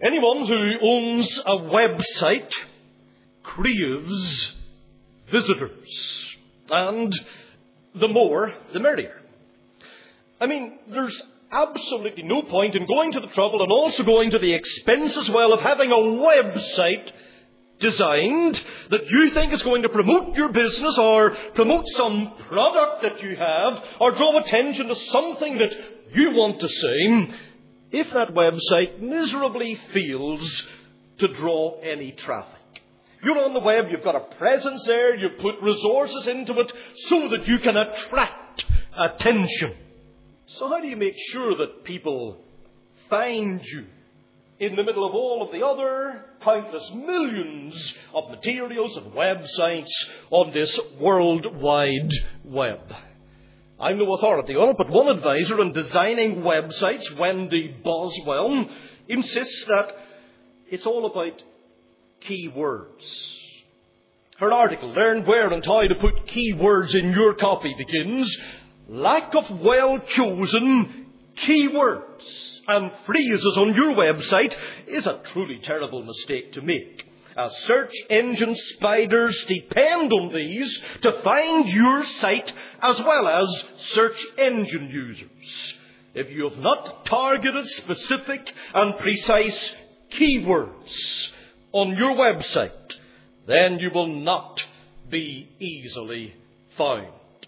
Anyone who owns a website craves visitors. And the more, the merrier. I mean, there's absolutely no point in going to the trouble and also going to the expense as well of having a website designed that you think is going to promote your business or promote some product that you have or draw attention to something that you want to say, if that website miserably fails to draw any traffic. You're on the web, you've got a presence there, you've put resources into it so that you can attract attention. So how do you make sure that people find you in the middle of all of the other countless millions of materials and websites on this worldwide web? I'm no authority on it, but one advisor on designing websites, Wendy Boswell, insists that it's all about keywords. Her article, Learn Where and How to Put Keywords in Your Copy, begins, lack of well-chosen keywords and phrases on your website is a truly terrible mistake to make. As search engine spiders depend on these to find your site as well as search engine users. If you have not targeted specific and precise keywords on your website, then you will not be easily found.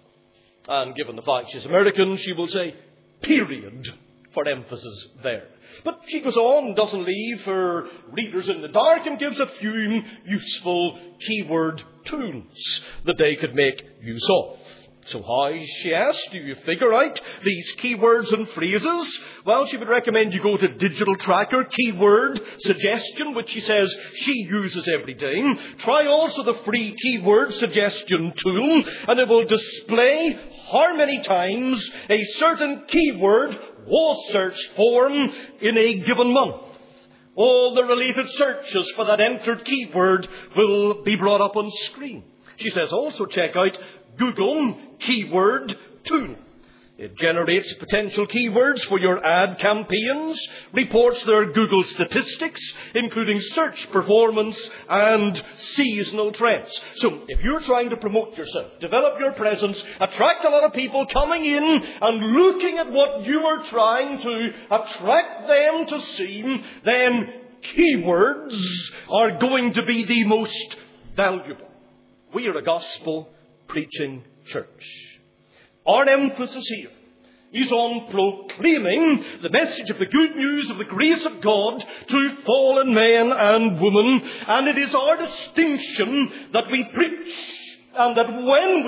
And given the fact she's American, she will say, period, for emphasis there. But she goes on, doesn't leave her readers in the dark, and gives a few useful keyword tools that they could make use of. So how, she asks, do you figure out these keywords and phrases? Well, she would recommend you go to Digital Tracker Keyword Suggestion, which she says she uses every day. Try also the free Keyword Suggestion tool, and it will display how many times a certain keyword was searched for in a given month. All the related searches for that entered keyword will be brought up on screen. She says also check out Google Keyword Tool. It generates potential keywords for your ad campaigns, reports their Google statistics, including search performance and seasonal trends. So if you're trying to promote yourself, develop your presence, attract a lot of people coming in and looking at what you are trying to attract them to see, then keywords are going to be the most valuable. We are a gospel preaching church. Our emphasis here is on proclaiming the message of the good news of the grace of God to fallen men and women. And it is our distinction that we preach, and that when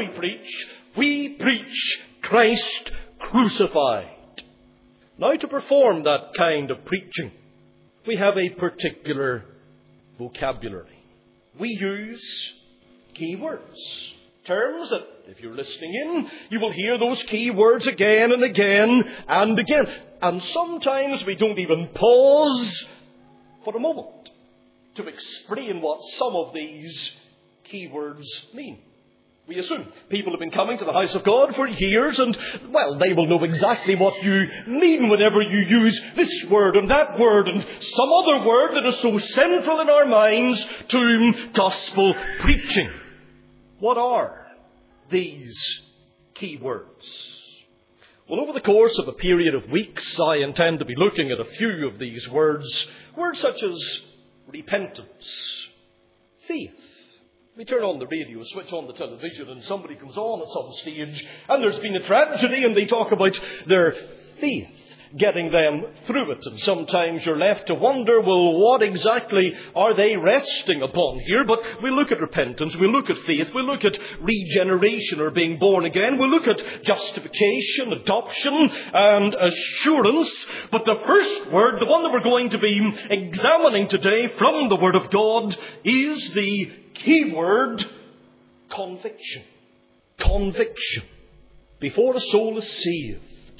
we preach Christ crucified. Now, to perform that kind of preaching, we have a particular vocabulary. We use keywords. Terms that, if you're listening in, you will hear those key words again and again and again. And sometimes we don't even pause for a moment to explain what some of these key words mean. We assume people have been coming to the house of God for years and, well, they will know exactly what you mean whenever you use this word and that word and some other word that is so central in our minds to gospel preaching. What are these key words? Well, over the course of a period of weeks, I intend to be looking at a few of these words. Words such as repentance, faith. We turn on the radio, switch on the television, and somebody comes on at some stage, and there's been a tragedy, and they talk about their faith getting them through it. And sometimes you're left to wonder, well, what exactly are they resting upon here? But we look at repentance, we look at faith, we look at regeneration or being born again, we look at justification, adoption, and assurance. But the first word, the one that we're going to be examining today from the Word of God, is the keyword conviction. Conviction. Before a soul is saved,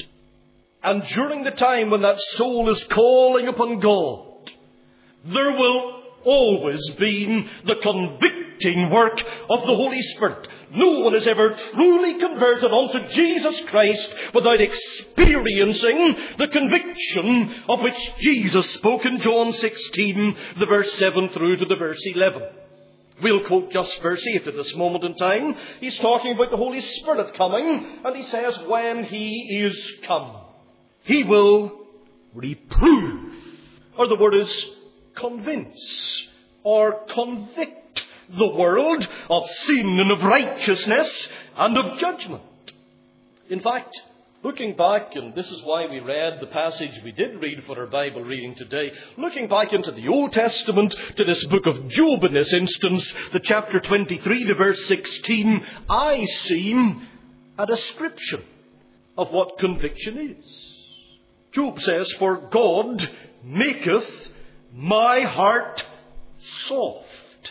and during the time when that soul is calling upon God, there will always be the conviction convicting work of the Holy Spirit. No one is ever truly converted unto Jesus Christ without experiencing the conviction of which Jesus spoke in John 16, the verse 7 through to the verse 11. We'll quote just verse 8 at this moment in time. He's talking about the Holy Spirit coming, and he says, when he is come, he will reprove, or the word is convince, or convict the world of sin and of righteousness and of judgment. In fact, looking back, and this is why we read the passage we did read for our Bible reading today, looking back into the Old Testament, to this book of Job in this instance, the chapter 23 to verse 16, I see a description of what conviction is. Job says, for God maketh my heart soft,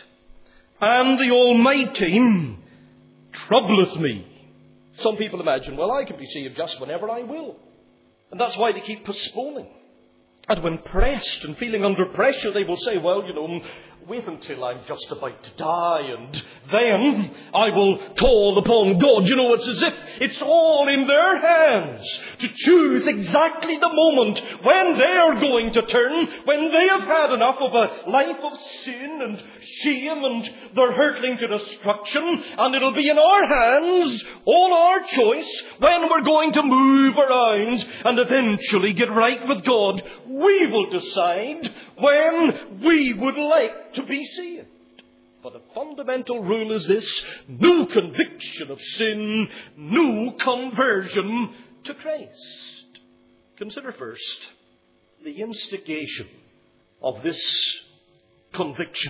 and the Almighty troubleth me. Some people imagine, well, I can be saved just whenever I will. And that's why they keep postponing. And when pressed and feeling under pressure, they will say, well, wait until I'm just about to die, and then I will call upon God. It's as if it's all in their hands to choose exactly the moment when they are going to turn, when they have had enough of a life of sin and shame, and they're hurtling to destruction. And it'll be in our hands, all our choice, when we're going to move around and eventually get right with God. We will decide when we would like to be saved. But the fundamental rule is this: no conviction of sin, no conversion to Christ. Consider first the instigation of this conviction.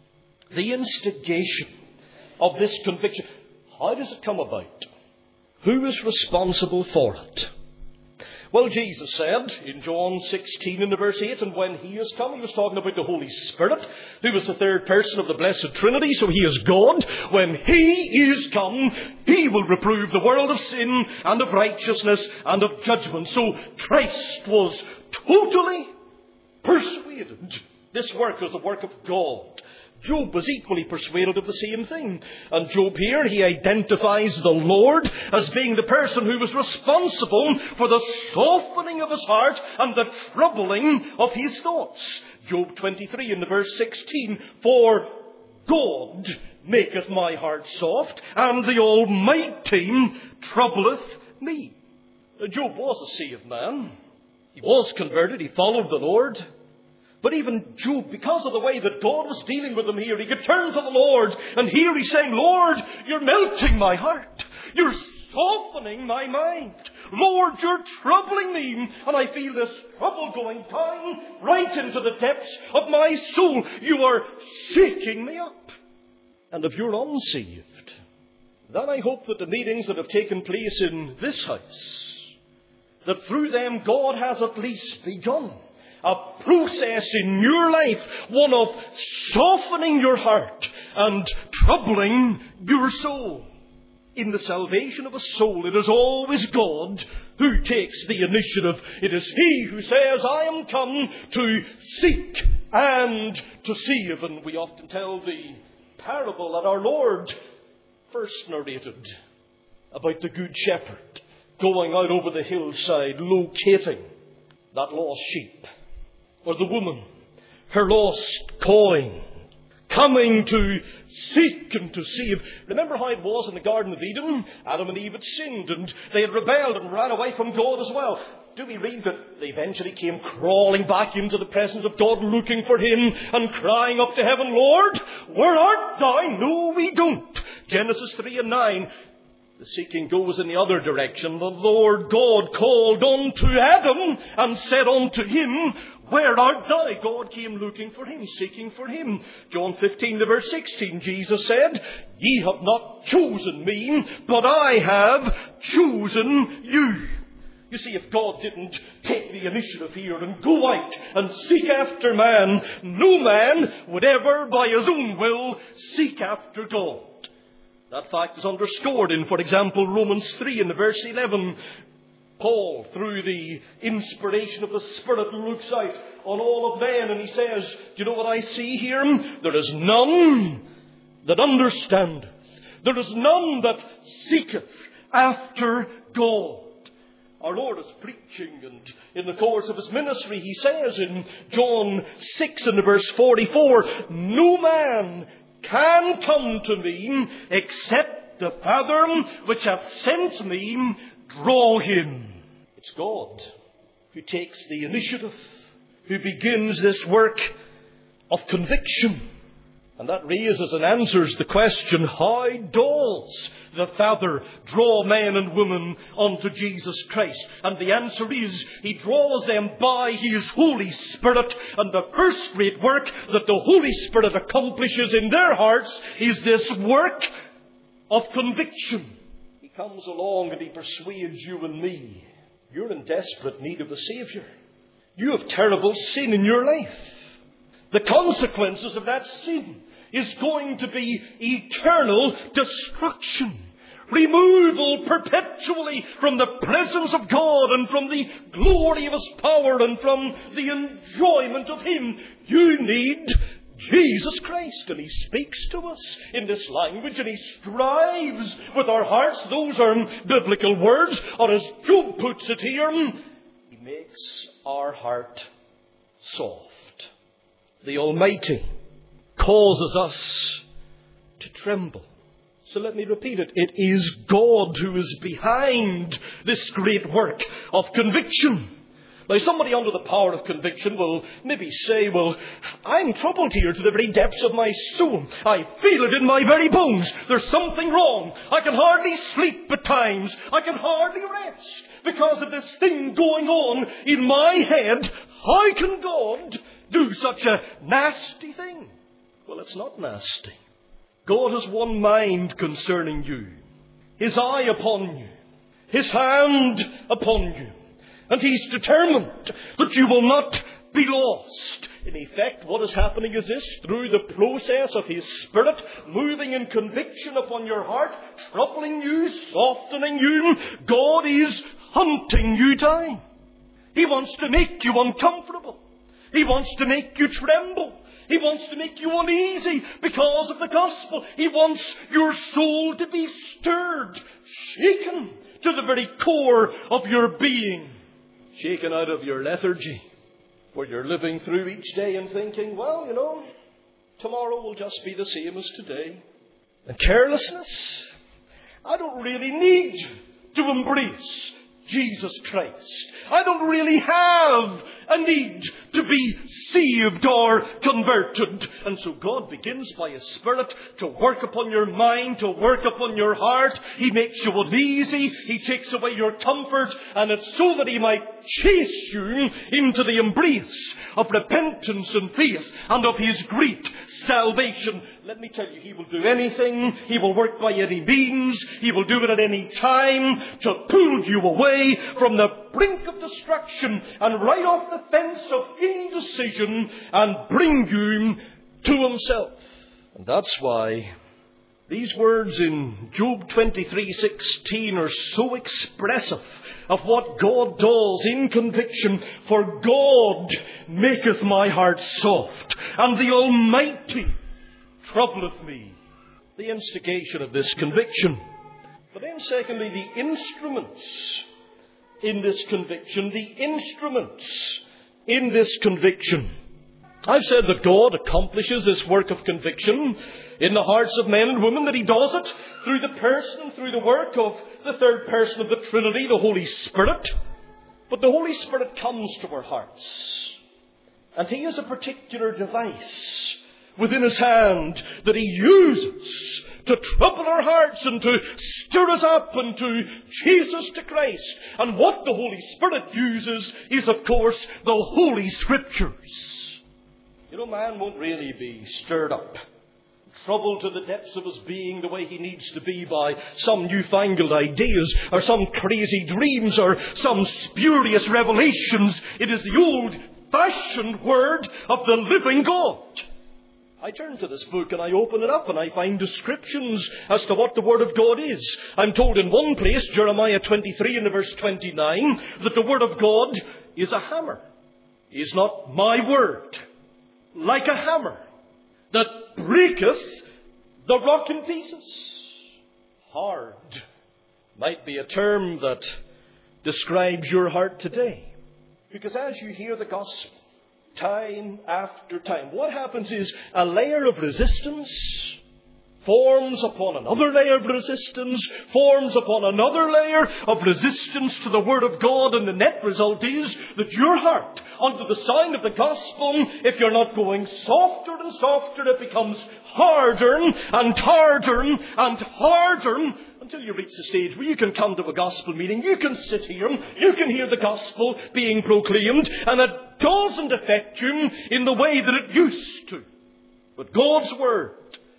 The instigation of this conviction. How does it come about? Who is responsible for it? Well, Jesus said in John 16 and verse 8, and when he is come, he was talking about the Holy Spirit, who was the third person of the Blessed Trinity, so he is God. When he is come, he will reprove the world of sin and of righteousness and of judgment. So Christ was totally persuaded this work was the work of God. Job was equally persuaded of the same thing. And Job here, he identifies the Lord as being the person who was responsible for the softening of his heart and the troubling of his thoughts. Job 23 in the verse 16, for God maketh my heart soft, and the Almighty troubleth me. Now, Job was a saved man. He was converted. He followed the Lord. But even Job, because of the way that God was dealing with him here, he could turn to the Lord. And here he's saying, Lord, you're melting my heart. You're softening my mind. Lord, you're troubling me. And I feel this trouble going down right into the depths of my soul. You are shaking me up. And if you're unsaved, then I hope that the meetings that have taken place in this house, that through them God has at least begun a process in your life, one of softening your heart and troubling your soul. In the salvation of a soul, it is always God who takes the initiative. It is He who says, I am come to seek and to save. And we often tell the parable that our Lord first narrated about the Good Shepherd going out over the hillside, locating that lost sheep. Or the woman, her lost coin, coming to seek and to save. Remember how it was in the Garden of Eden? Adam and Eve had sinned, and they had rebelled and ran away from God as well. Do we read that they eventually came crawling back into the presence of God, looking for Him and crying up to heaven, Lord, where art thou? No, we don't. Genesis 3 and 9. The seeking goes in the other direction. The Lord God called unto Adam and said unto him, where art thou? God came looking for him, seeking for him. John 15 to verse 16, Jesus said, ye have not chosen me, but I have chosen you. You see, if God didn't take the initiative here and go out and seek after man, no man would ever, by his own will, seek after God. That fact is underscored in, for example, Romans 3 in the verse 11. Paul, through the inspiration of the Spirit, looks out on all of men and he says, do you know what I see here? There is none, that understandeth. There is none that seeketh after God. Our Lord is preaching, and in the course of his ministry he says in John 6 and verse 44, no man can come to me except the Father which hath sent me draw him. It's God who takes the initiative, who begins this work of conviction. And that raises and answers the question, how does the Father draw men and women unto Jesus Christ? And the answer is, he draws them by his Holy Spirit. And the first great work that the Holy Spirit accomplishes in their hearts is this work of conviction. He comes along and he persuades you and me. You're in desperate need of a Saviour. You have terrible sin in your life. The consequences of that sin is going to be eternal destruction. Removal perpetually from the presence of God and from the glory of his power and from the enjoyment of him. You need Jesus Christ. And he speaks to us in this language and he strives with our hearts. Those are biblical words. Or as Job puts it here, he makes our heart soft. The Almighty causes us to tremble. So let me repeat it. It is God who is behind this great work of conviction. Now, somebody under the power of conviction will maybe say, well, I'm troubled here to the very depths of my soul. I feel it in my very bones. There's something wrong. I can hardly sleep at times. I can hardly rest because of this thing going on in my head. How can God do such a nasty thing? Well, it's not nasty. God has one mind concerning you. His eye upon you. His hand upon you. And he's determined that you will not be lost. In effect, what is happening is this: through the process of his Spirit moving in conviction upon your heart, troubling you, softening you, God is hunting you down. He wants to make you uncomfortable. He wants to make you tremble. He wants to make you uneasy because of the gospel. He wants your soul to be stirred, shaken to the very core of your being. Shaken out of your lethargy, where you're living through each day and thinking, well, tomorrow will just be the same as today. And carelessness. I don't really need to embrace Jesus Christ. I don't really have a need to be saved or converted. And so God begins by his Spirit to work upon your mind, to work upon your heart. He makes you uneasy. He takes away your comfort. And it's so that he might chase you into the embrace of repentance and faith and of his great salvation. Let me tell you, he will do anything. He will work by any means. He will do it at any time to pull you away from the brink of destruction and right off the fence of indecision and bring you to himself. And that's why these words in Job 23:16 are so expressive of what God does in conviction. For God maketh my heart soft, and the Almighty troubleth me. The instigation of this conviction. But then secondly, the instruments in this conviction. The instruments in this conviction. I've said that God accomplishes this work of conviction in the hearts of men and women, that he does it through the person, through the work of the third person of the Trinity, the Holy Spirit. But the Holy Spirit comes to our hearts. And he has a particular device within his hand that he uses to trouble our hearts and to stir us up and to chase us to Christ. And what the Holy Spirit uses is, of course, the Holy Scriptures. Man won't really be stirred up, troubled to the depths of his being the way he needs to be by some newfangled ideas or some crazy dreams or some spurious revelations. It is the old-fashioned Word of the living God. I turn to this book and I open it up and I find descriptions as to what the Word of God is. I'm told in one place, Jeremiah 23 and verse 29, that the Word of God is a hammer. Is not my word like a hammer that breaketh the rock in pieces. Hard might be a term that describes your heart today. Because as you hear the gospel, time after time, what happens is a layer of resistance forms upon another layer of resistance, forms upon another layer of resistance to the Word of God, and the net result is that your heart, under the sign of the gospel, if you're not going softer and softer, it becomes harder and harder and harder until you reach the stage where you can come to a gospel meeting, you can sit here, you can hear the gospel being proclaimed, and it doesn't affect you in the way that it used to. But God's Word,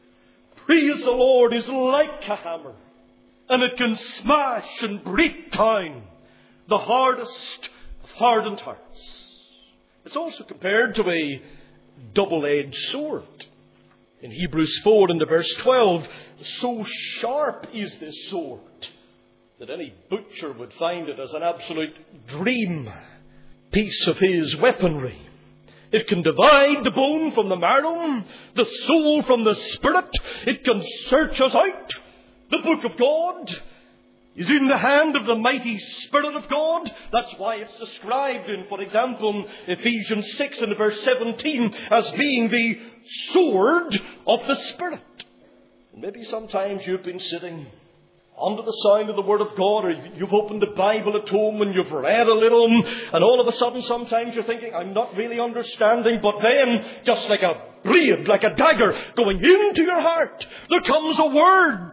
praise the Lord, is like a hammer, and it can smash and break down the hardest of hardened hearts. It's also compared to a double-edged sword. In Hebrews 4 and verse 12, so sharp is this sword that any butcher would find it as an absolute dream piece of his weaponry. It can divide the bone from the marrow, the soul from the spirit. It can search us out. The book of God is in the hand of the mighty Spirit of God. That's why it's described in, for example, Ephesians 6 and verse 17 as being the sword of the Spirit. And maybe sometimes you've been sitting under the sound of the Word of God, or you've opened the Bible at home and you've read a little, and all of a sudden sometimes you're thinking, I'm not really understanding, but then, just like a blade, like a dagger going into your heart, there comes a word.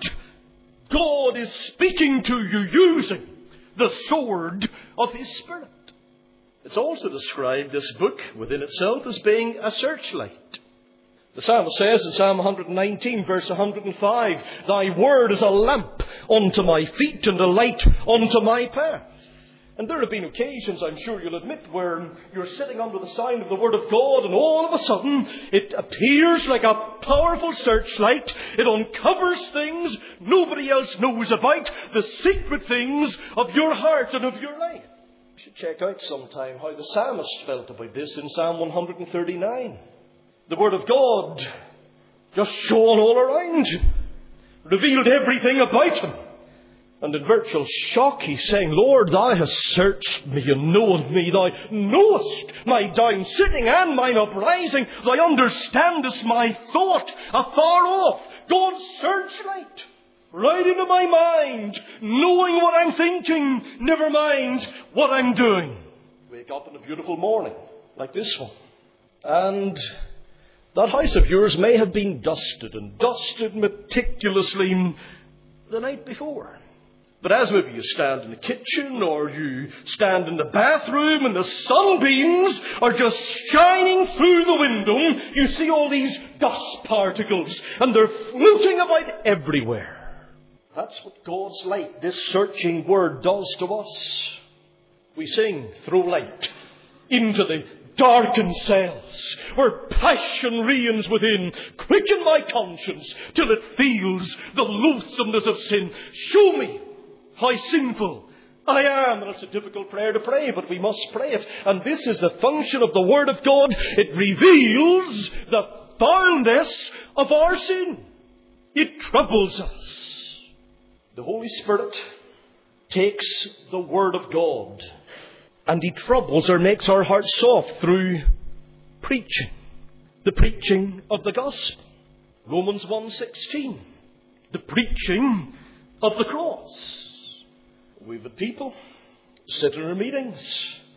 God is speaking to you using the sword of His Spirit. It's also described, this book within itself, as being a searchlight. The psalmist says in Psalm 119, verse 105, Thy word is a lamp unto my feet and a light unto my path. And there have been occasions, I'm sure you'll admit, where you're sitting under the sign of the Word of God, and all of a sudden it appears like a powerful searchlight. It uncovers things nobody else knows about, the secret things of your heart and of your life. You should check out sometime how the psalmist felt about this in Psalm 139. The Word of God just shone all around him, revealed everything about him. And in virtual shock he's saying, Lord, Thou hast searched me and known me. Thou knowest my down sitting and mine uprising. Thou understandest my thought afar off. God's searchlight right into my mind, knowing what I'm thinking, never mind what I'm doing. Wake up in a beautiful morning like this one, and that house of yours may have been dusted meticulously the night before. But as maybe you stand in the kitchen or you stand in the bathroom and the sunbeams are just shining through the window, you see all these dust particles and they're floating about everywhere. That's what God's light, this searching Word, does to us. We sing, throw light into the darkened cells where passion reigns within. Quicken my conscience till it feels the loathsomeness of sin. Show me how sinful I am. And it's a difficult prayer to pray, but we must pray it. And this is the function of the Word of God. It reveals the foulness of our sin. It troubles us. The Holy Spirit takes the Word of God and He troubles or makes our hearts soft through preaching. The preaching of the gospel. Romans 1:16. The preaching of the cross. We've had people sit in our meetings,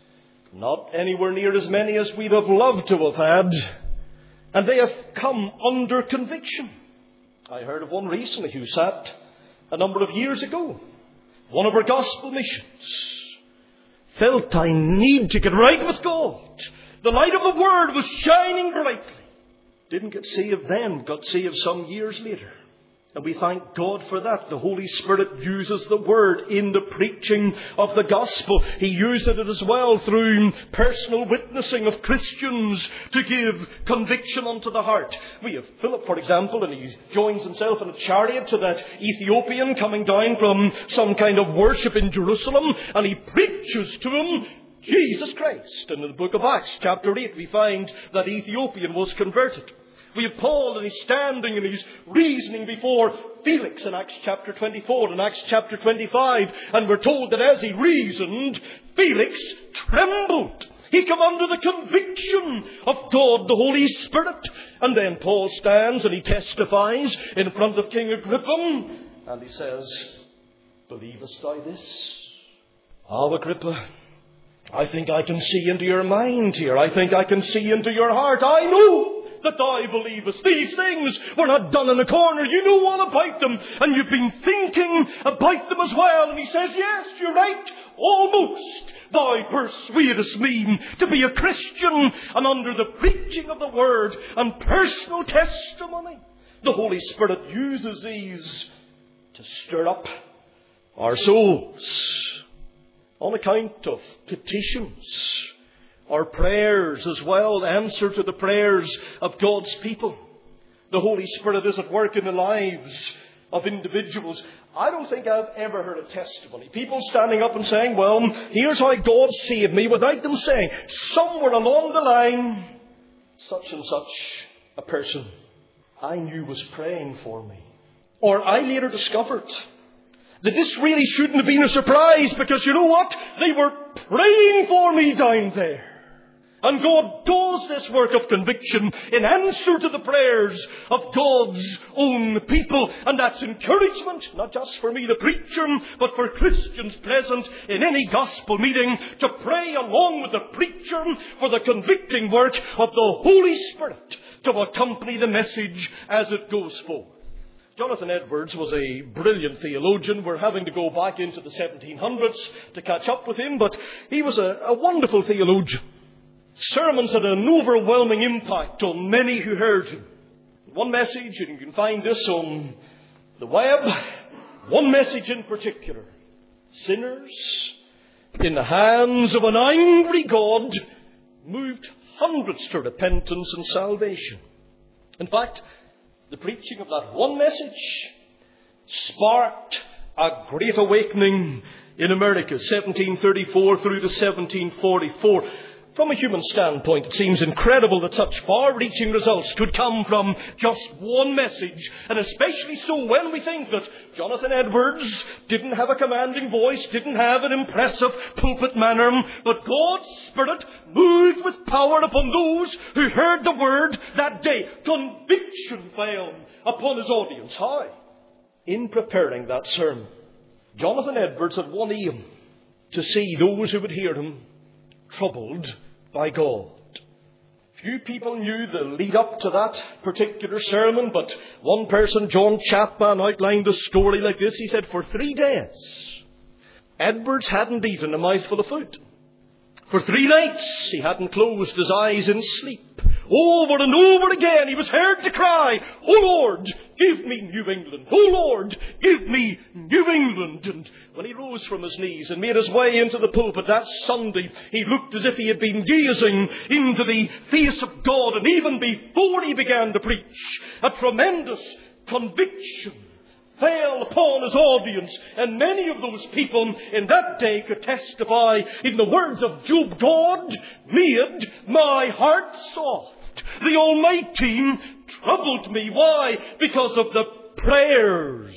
not anywhere near as many as we'd have loved to have had, and they have come under conviction. I heard of one recently who sat a number of years ago, one of our gospel missions, felt, I need to get right with God. The light of the Word was shining brightly. Didn't get saved then, got saved some years later. And we thank God for that. The Holy Spirit uses the Word in the preaching of the gospel. He uses it as well through personal witnessing of Christians to give conviction unto the heart. We have Philip, for example, and he joins himself in a chariot to that Ethiopian coming down from some kind of worship in Jerusalem, and he preaches to him Jesus Christ. And in the book of Acts, chapter 8, we find that Ethiopian was converted. We have Paul, and he's standing and he's reasoning before Felix in Acts chapter 24 and Acts chapter 25. And we're told that as he reasoned, Felix trembled. He came under the conviction of God, the Holy Spirit. And then Paul stands and he testifies in front of King Agrippa. And he says, "Believest thou this?" "Oh, Agrippa, I think I can see into your mind here. I think I can see into your heart. I know that thou believest. These things were not done in a corner. You know all about them. And you've been thinking about them as well." And he says, "Yes, you're right. Almost thou persuadest me to be a Christian." And under the preaching of the word and personal testimony, the Holy Spirit uses these to stir up our souls on account of petitions, our prayers as well, answer to the prayers of God's people. The Holy Spirit is at work in the lives of individuals. I don't think I've ever heard a testimony, people standing up and saying, "Well, here's how God saved me," without them saying, somewhere along the line, such and such a person I knew was praying for me. Or I later discovered that this really shouldn't have been a surprise, because you know what? They were praying for me down there. And God does this work of conviction in answer to the prayers of God's own people. And that's encouragement, not just for me, the preacher, but for Christians present in any gospel meeting, to pray along with the preacher for the convicting work of the Holy Spirit to accompany the message as it goes forth. Jonathan Edwards was a brilliant theologian. We're having to go back into the 1700s to catch up with him, but he was a wonderful theologian. Sermons had an overwhelming impact on many who heard him. One message, and you can find this on the web, one message in particular: sinners in the hands of an angry God moved hundreds to repentance and salvation. In fact, the preaching of that one message sparked a great awakening in America, 1734 through to 1744. From a human standpoint, it seems incredible that such far-reaching results could come from just one message. And especially so when we think that Jonathan Edwards didn't have a commanding voice, didn't have an impressive pulpit manner, but God's Spirit moved with power upon those who heard the word that day. Conviction fell upon his audience. How? In preparing that sermon, Jonathan Edwards had one aim: to see those who would hear him troubled by God. Few people knew the lead up to that particular sermon, but one person, John Chapman, outlined the story like this. He said, for 3 days, Edwards hadn't eaten a mouthful of food. For 3 nights, he hadn't closed his eyes in sleep. Over and over again, he was heard to cry, "Oh Lord, give me New England. Oh Lord, give me New England." And when he rose from his knees and made his way into the pulpit that Sunday, he looked as if he had been gazing into the face of God. And even before he began to preach, a tremendous conviction fell upon his audience. And many of those people in that day could testify in the words of Job, "God made my heart soft. The Almighty troubled me." Why? Because of the prayers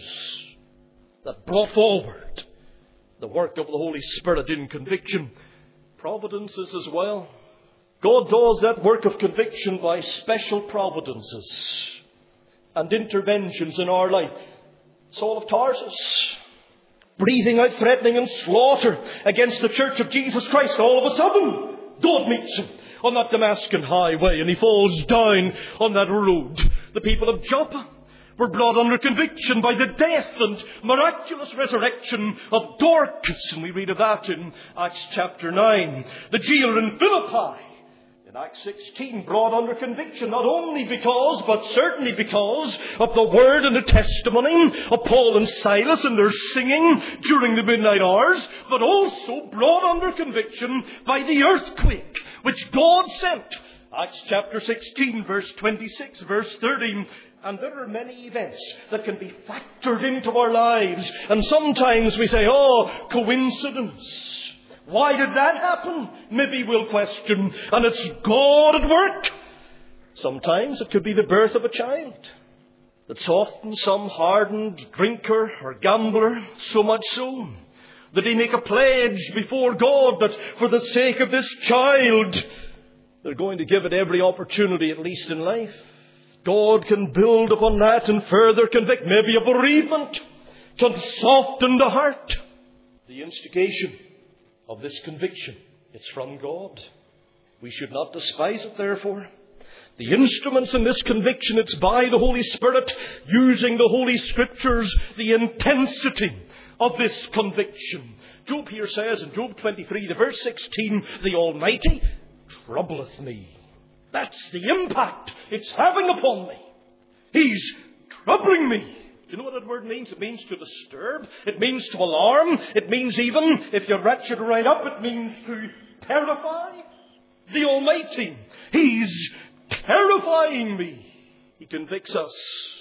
that brought forward the work of the Holy Spirit in conviction. Providences as well. God does that work of conviction by special providences and interventions in our life. Saul of Tarsus, breathing out threatening and slaughter against the church of Jesus Christ, all of a sudden, God meets him on that Damascus highway, and he falls down on that road. The people of Joppa were brought under conviction by the death and miraculous resurrection of Dorcas, and we read of that in Acts chapter 9. The jailer in Philippi, in Acts 16, brought under conviction, not only because, but certainly because of the word and the testimony of Paul and Silas and their singing during the midnight hours, but also brought under conviction by the earthquake which God sent. Acts chapter 16, verse 26, verse 30. And there are many events that can be factored into our lives. And sometimes we say, "Oh, coincidence. Why did that happen?" Maybe we'll question. And it's God at work. Sometimes it could be the birth of a child that softens some hardened drinker or gambler, so much so that they make a pledge before God that for the sake of this child, they're going to give it every opportunity, at least in life. God can build upon that and further convict. Maybe a bereavement can soften the heart. The instigation of this conviction, it's from God. We should not despise it, therefore. The instruments in this conviction, it's by the Holy Spirit, using the Holy Scriptures, the intensity of this conviction. Job here says in Job 23, the verse 16, the Almighty troubleth me. That's the impact it's having upon me. He's troubling me. Do you know what that word means? It means to disturb. It means to alarm. It means even, if you ratchet it right up, it means to terrify. The Almighty, He's terrifying me. He convicts us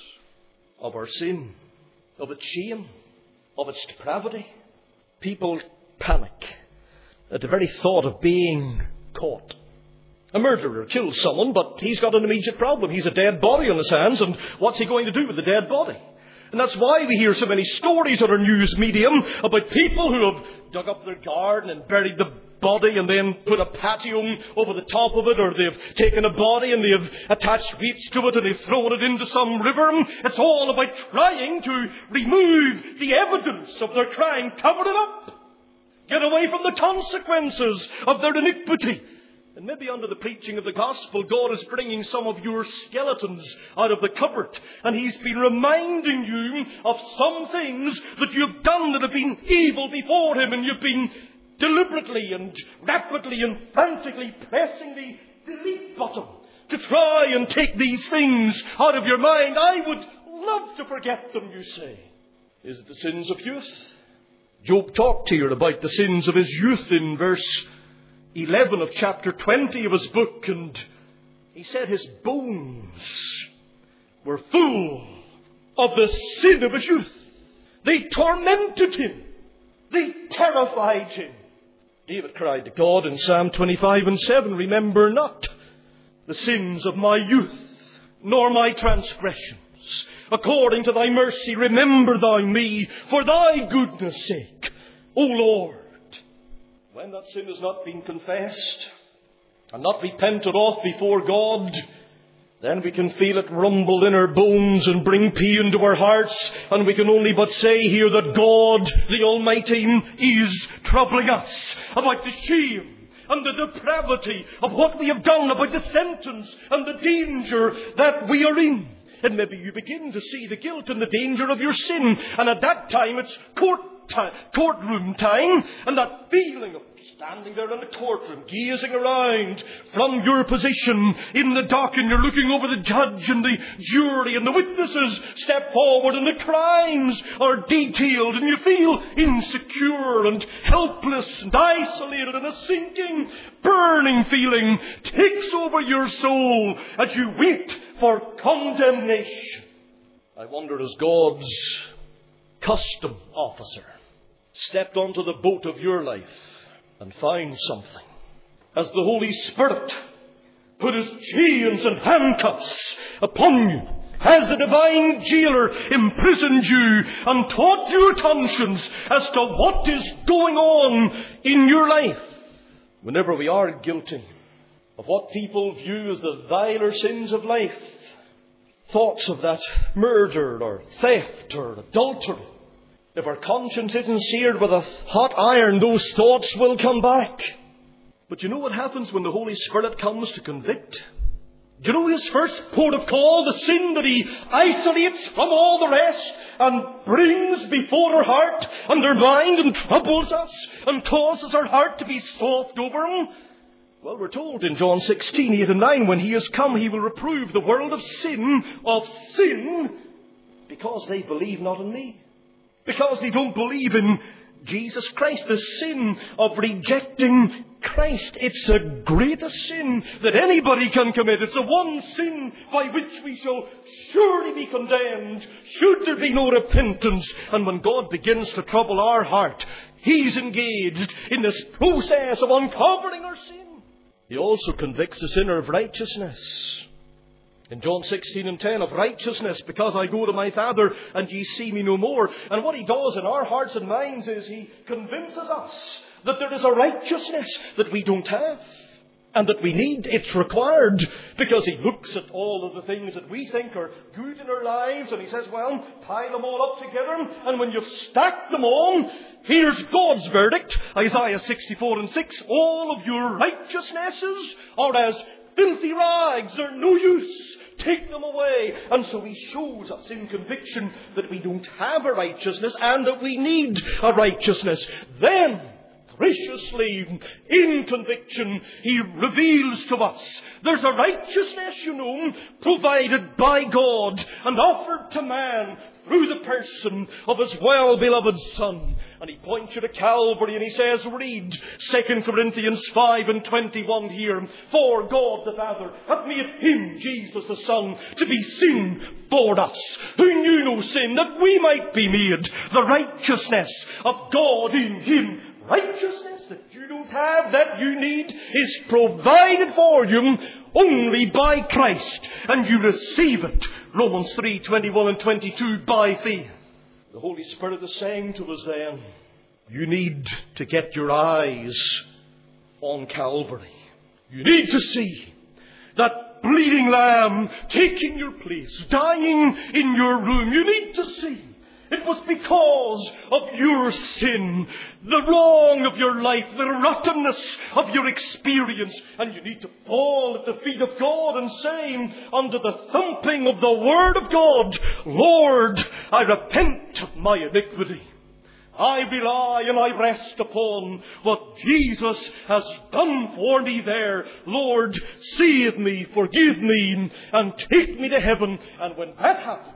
of our sin, of its shame, of its depravity. People panic at the very thought of being caught. A murderer kills someone, but he's got an immediate problem. He's a dead body on his hands, and what's he going to do with the dead body? And that's why we hear so many stories on our news medium about people who have dug up their garden and buried the body and then put a patio over the top of it, or they've taken a body and they've attached weights to it and they've thrown it into some river. It's all about trying to remove the evidence of their crime, cover it up, get away from the consequences of their iniquity. And maybe under the preaching of the gospel, God is bringing some of your skeletons out of the cupboard. And He's been reminding you of some things that you've done that have been evil before Him. And you've been deliberately and rapidly and frantically pressing the delete button to try and take these things out of your mind. I would love to forget them, you say. Is it the sins of youth? Job talked here about the sins of his youth in verse 11 of chapter 20 of his book, and he said his bones were full of the sin of his youth. They tormented him. They terrified him. David cried to God in Psalm 25 and 7, remember not the sins of my youth, nor my transgressions. According to thy mercy, remember thou me for thy goodness' sake, O Lord. When that sin has not been confessed and not repented of before God, then we can feel it rumble in our bones and bring pain to our hearts. And we can only but say here that God, the Almighty, is troubling us about the shame and the depravity of what we have done, about the sentence and the danger that we are in. And maybe you begin to see the guilt and the danger of your sin. And at that time it's courtroom time, and that feeling of standing there in the courtroom, gazing around from your position in the dock, and you're looking over the judge and the jury, and the witnesses step forward, and the crimes are detailed, and you feel insecure and helpless and isolated, and a sinking, burning feeling takes over your soul as you wait for condemnation. I wonder, as God's custom officer stepped onto the boat of your life and found something, as the Holy Spirit put His chains and handcuffs upon you, as the divine jailer imprisoned you and taught your conscience as to what is going on in your life. Whenever we are guilty of what people view as the viler sins of life, thoughts of that murder or theft or adultery, if our conscience isn't seared with a hot iron, those thoughts will come back. But you know what happens when the Holy Spirit comes to convict? Do you know His first port of call, the sin that He isolates from all the rest and brings before our heart and our mind and troubles us and causes our heart to be soft over Him? Well, we're told in John 16, 8 and 9, when He has come, He will reprove the world of sin, because they believe not in me. Because they don't believe in Jesus Christ. The sin of rejecting Christ, it's the greatest sin that anybody can commit. It's the one sin by which we shall surely be condemned, should there be no repentance. And when God begins to trouble our heart, He's engaged in this process of uncovering our sin. He also convicts the sinner of righteousness. In John 16:10, of righteousness, because I go to my Father and ye see me no more. And what he does in our hearts and minds is he convinces us that there is a righteousness that we don't have and that we need. It's required, because he looks at all of the things that we think are good in our lives and he says, well, pile them all up together, and when you've stacked them all, here's God's verdict. Isaiah 64:6, all of your righteousnesses are as filthy rags, they're no use. Take them away. And so he shows us in conviction that we don't have a righteousness and that we need a righteousness. Then, graciously, in conviction, he reveals to us there's a righteousness, provided by God and offered to man through the person of his well-beloved Son. And he points you to Calvary and he says, read 2 Corinthians 5:21 here. For God the Father hath made him, Jesus the Son, to be sin for us, who knew no sin, that we might be made the righteousness of God in him. Righteousness that you don't have, that you need, is provided for you only by Christ. And you receive it, Romans 3:21 and 22, by faith. The Holy Spirit is saying to us then, you need to get your eyes on Calvary. You need to see that bleeding lamb taking your place, dying in your room. You need to see it was because of your sin, the wrong of your life, the rottenness of your experience. And you need to fall at the feet of God and say, under the thumping of the Word of God, Lord, I repent of my iniquity. I rely and I rest upon what Jesus has done for me there. Lord, save me, forgive me, and take me to heaven. And when that happens,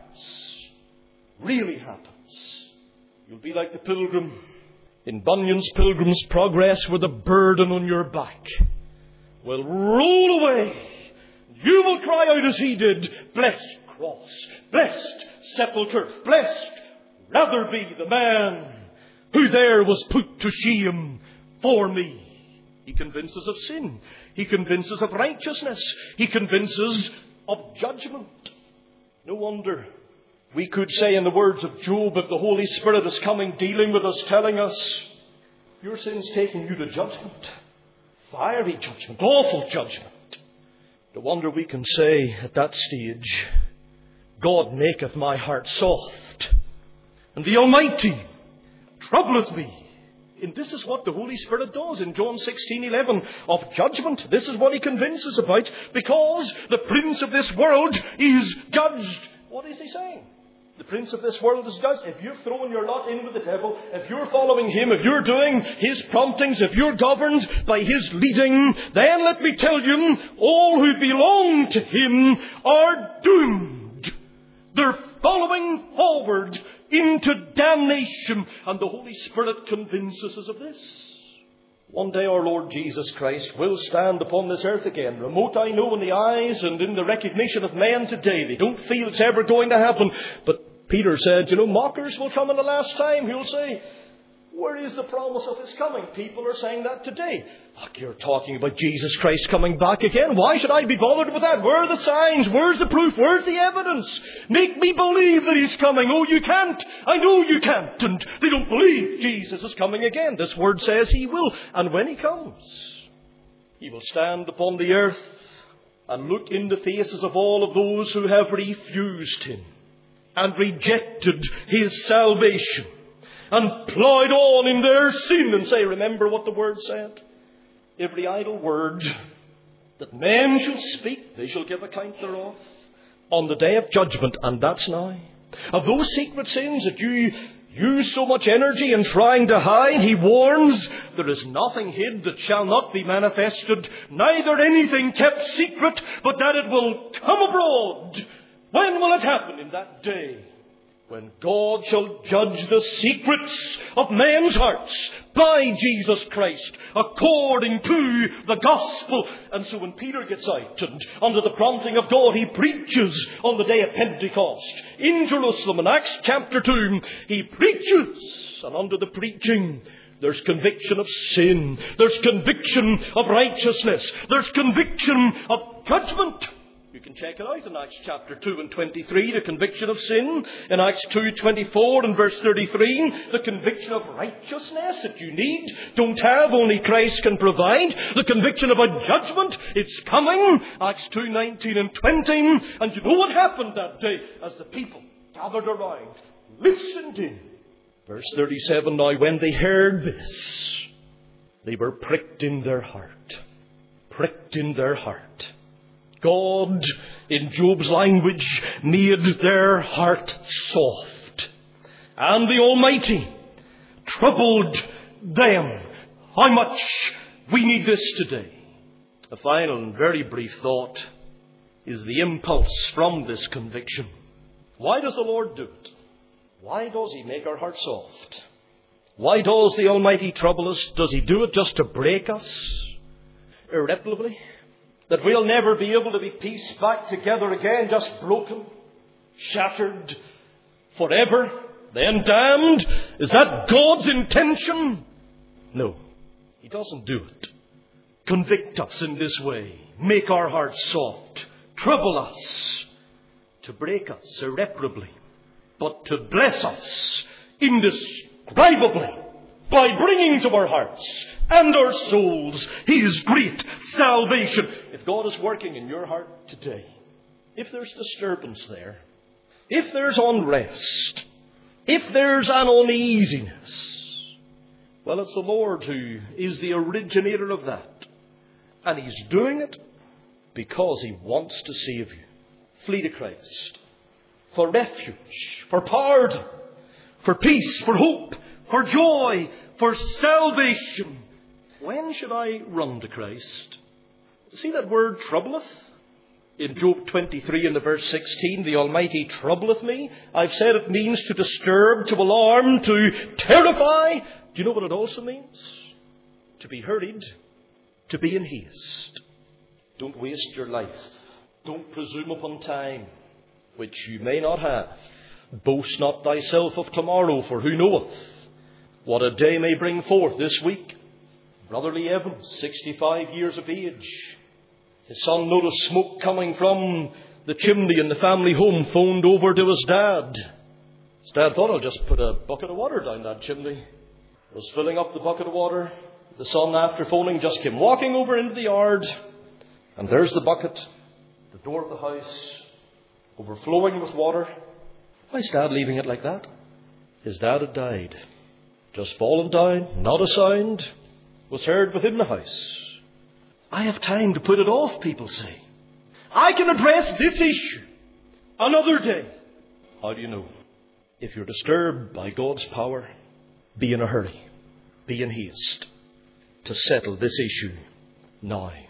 really happens, you'll be like the pilgrim in Bunyan's Pilgrim's Progress, where the burden on your back will roll away. You will cry out as he did, blessed cross, blessed sepulchre, blessed rather be the man who there was put to shame for me. He convinces of sin. He convinces of righteousness. He convinces of judgment. No wonder we could say in the words of Job, if the Holy Spirit is coming, dealing with us, telling us, your sin's taking you to judgment. Fiery judgment, awful judgment. No wonder we can say at that stage, God maketh my heart soft, and the Almighty troubleth me. And this is what the Holy Spirit does in John 16:11 of judgment. This is what he convinces about, because the prince of this world is judged. What is he saying? The prince of this world is judged. If you're throwing your lot in with the devil, if you're following him, if you're doing his promptings, if you're governed by his leading, then let me tell you, all who belong to him are doomed. They're following forward into damnation. And the Holy Spirit convinces us of this. One day our Lord Jesus Christ will stand upon this earth again. Remote, I know, in the eyes and in the recognition of men today. They don't feel it's ever going to happen. But Peter said, mockers will come in the last time. He'll say, where is the promise of his coming? People are saying that today. Look, you're talking about Jesus Christ coming back again. Why should I be bothered with that? Where are the signs? Where's the proof? Where's the evidence? Make me believe that he's coming. Oh, you can't. I know you can't. And they don't believe Jesus is coming again. This word says he will. And when he comes, he will stand upon the earth and look in the faces of all of those who have refused him and rejected his salvation and plowed on in their sin, and say, remember what the word said? Every idle word that men shall speak, they shall give account thereof on the day of judgment. And that's now. Of those secret sins that you use so much energy in trying to hide, he warns, there is nothing hid that shall not be manifested, neither anything kept secret, but that it will come abroad. When will it happen? In that day, when God shall judge the secrets of men's hearts by Jesus Christ, according to the gospel. And so when Peter gets out and under the prompting of God, he preaches on the day of Pentecost in Jerusalem. In Acts chapter 2, he preaches, and under the preaching, there's conviction of sin. There's conviction of righteousness. There's conviction of judgment. You can check it out in Acts chapter 2 and 23, the conviction of sin. In Acts 2:24 and verse 33, the conviction of righteousness that you need, don't have, only Christ can provide. The conviction of a judgment, it's coming. Acts 2:19 and 20. And you know what happened that day as the people gathered around, listened in. Verse 37, now when they heard this, they were pricked in their heart. Pricked in their heart. God, in Job's language, made their heart soft. And the Almighty troubled them. How much we need this today. A final and very brief thought is the impulse from this conviction. Why does the Lord do it? Why does He make our heart soft? Why does the Almighty trouble us? Does He do it just to break us irreparably? That we'll never be able to be pieced back together again, just broken, shattered, forever, then damned? Is that God's intention? No, He doesn't do it. Convict us in this way, make our hearts soft, trouble us, to break us irreparably, but to bless us indescribably by bringing to our hearts and our souls His great salvation. If God is working in your heart today, if there's disturbance there, if there's unrest, if there's an uneasiness, well, it's the Lord who is the originator of that. And He's doing it because He wants to save you. Flee to Christ for refuge, for pardon, for peace, for hope, for joy, for salvation. When should I run to Christ? See that word, troubleth? In Job 23 and the verse 16, the Almighty troubleth me. I've said it means to disturb, to alarm, to terrify. Do you know what it also means? To be hurried, to be in haste. Don't waste your life. Don't presume upon time, which you may not have. Boast not thyself of tomorrow, for who knoweth what a day may bring forth this week. Brotherly Evans, 65 years of age. His son noticed smoke coming from the chimney in the family home, phoned over to his dad. His dad thought, I'll just put a bucket of water down that chimney. Was filling up the bucket of water. The son, after phoning, just came walking over into the yard. And there's the bucket, the door of the house, overflowing with water. Why is Dad leaving it like that? His dad had died. Just fallen down, not a sound was heard within the house. I have time to put it off, people say. I can address this issue another day. How do you know? If you're disturbed by God's power, be in a hurry. Be in haste to settle this issue now.